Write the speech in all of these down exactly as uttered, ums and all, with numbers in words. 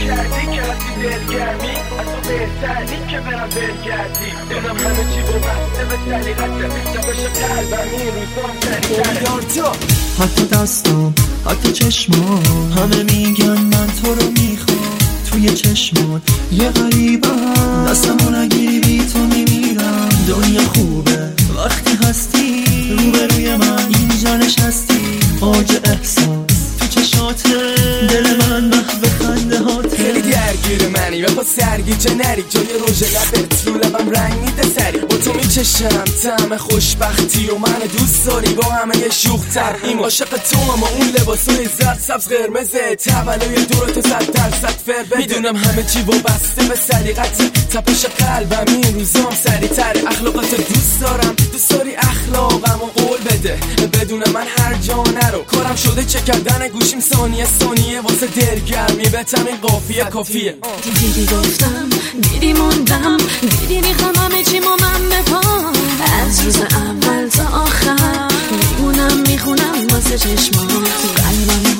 کردی که هستی دلگرمی از تو بهتری که برم برگردی دونم همه چی ببسته به سلیقته تپش قلبم این روزام سریعتره حتی دستم حتی چشمام همه میگن من تو رو میخوام توی چشمات یه غریبم دستمو نگیری بی تو میمیرم دنیا خوبه وقتی هستی روبروی من اینجا نشستی آج احساس تو چشات دل من محو خنده هاته خیلی درگیر منی و با سرگیجه نری جای روژ لبت رو لبم رنگ میده سری با تو میچشم طعم خوشبختی و من دوست داری با همه یه شوخ ترقیم عاشق تو اما اون لباسای زرد سبز قرمزه تولوی دورتو صد درصد فر بده میدونم همه چی وابسته به سلیقت تپش قلبم این روزام سریعتره اخلاقات دوست دارم دوست داری اخلاقم و قول بده بدون من هر جا نرو کارم شده چه کردن گوشیم ثانیه ثانیه واسه دلگرمی به تمین قافیه کافیه دیدی گفتم دیدی موندم دیدی میخوام همه چی مو من بپام از روز اول تا آخر میمونم میخونم واسه چشمات قلبمو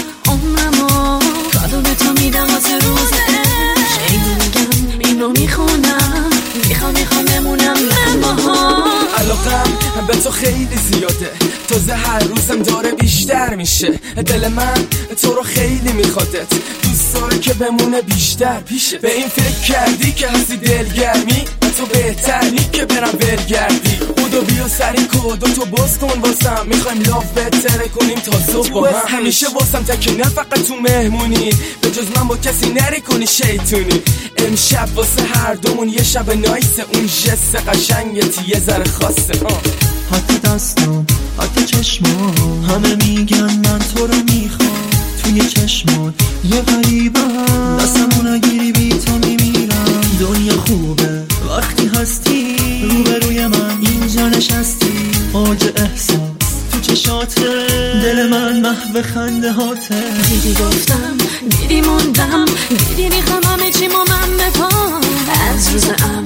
عمرمو کادو به تو میدم واسه روزه شیدی میگم اینو میخونم میخوام میخوام بمونم من باها علاقم به تو خیلی زیاده تازه هر روزم داره بیشتر میشه دل من تو رو خیلی میخوادت دوست داره که بمونه بیشتر پیشه به این فکر کردی که هستی دلگرمی تو بهتری که برم برگردی بودو بیا سری کدو تو باز کن واسم میخوایم لاف بهتره کنیم تا صبح با هم همیشه واسم تکی نه فقط تو مهمونی به جز من با کسی نری کنی شیطونی امشب واسه هر دومون یه شب نایسه اون جست قشنگت یه ذره خاصه حتی دستم حتی چشمام همه میگن من تو رو میخوام توی چشمات یه غریبم دستمو نگیری بی تو میمیرم دنیا خوبه وقتی هستی روبروی من اینجا نشستی آج احساس تو چشات دل من محو خنده هاته دیدی گفتم دیدی موندم دیدی میخوام همه چی مو من بپام از روز اول